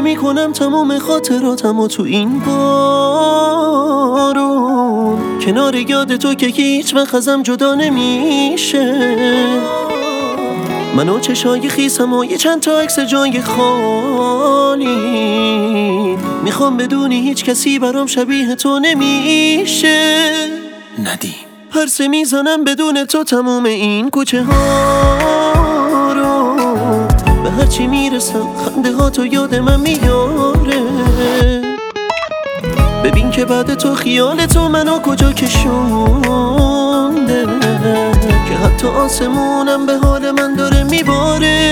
میکنم تمام خاطراتمو تو این بارون، کنار یاد تو که هیچ وقت ازم جدا نمیشه. منو چشای خیسم و یه چند تا عکس جای خالی، میخوام بدونی هیچ کسی برام شبیه تو نمیشه. ندیم پرسه میزنم بدون تو تموم این کوچه ها رو، به هرچی میرسم خنده ها تو یاد من میاره. ببین که بعد تو خیال تو منو کجا کشونده، که حتی آسمونم به حال من داره میباره.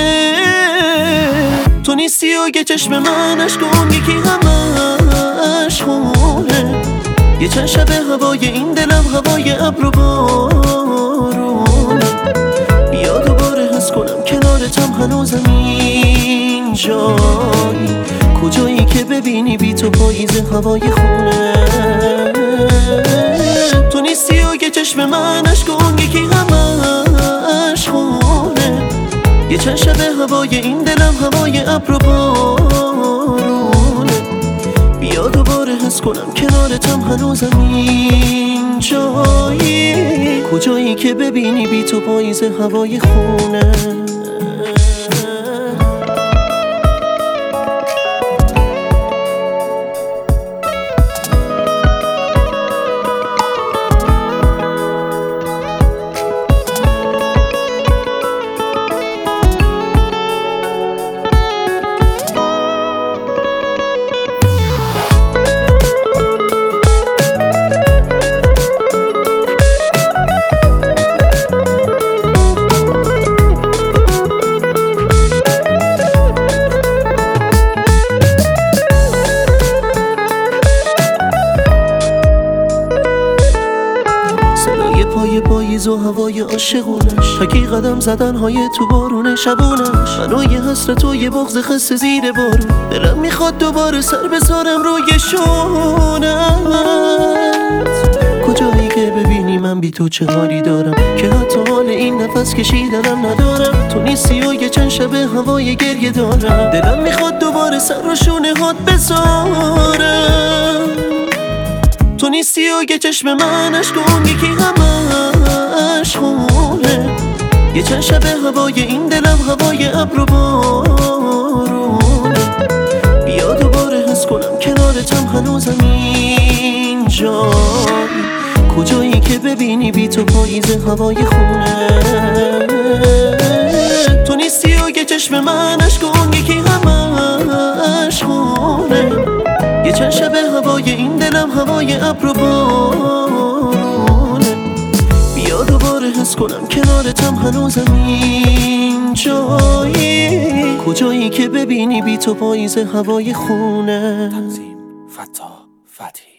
تو نیستی و یه چشم من اشکون یکی همش خونه، یه چند شب هوای این دلم هوای ابر و بارونه. بیا دوباره حس کنم کنارتم هنوزم اینجایی، کجایی که ببینی بی تو پاییز هوای خونه. تو نیستی و یه چشم من اشکون یکی همش خونه، یه چند شب هوای این دلم هوای ابر و بارونه. بیا دوباره حس کنم کنارتم هنوزم اینجایی، کجایی که ببینی بی تو پاییز هوای خونه. پای پاییز و هوای عاشقونش، تکی قدم زدن های تو بارون شبونش. منو یه حسرت و یه بغض خسته زیر بارون، دلم میخواد دوباره سر بذارم روی شونت. کجایی که ببینی من بی تو چه حالی دارم، که حتی حال این نفس کشیدنم ندارم. تو نیستی و یه چند شب هوای گریه دارم، دلم میخواد دوباره سر رو شونه هات بذارم. تو نیستی و یه چشم من اشکون یکی همش خونه، یه چند شب هوای این دلم هوای ابر و بارونه. بیا دوباره حس کنم کنارتم هنوزم اینجایی، کجایی که ببینی بی تو پاییز هوای خونه. تو نیستی و یه چشم من اشکون یکی همش خونه، یه چند شب هوای این دلم هوای ابر و بارونه. بیا دوباره حس کنم کنارتم هنوزم اینجایی، کجایی که ببینی بی تو پاییز هوای خونه. تنظیم فتا فتحی.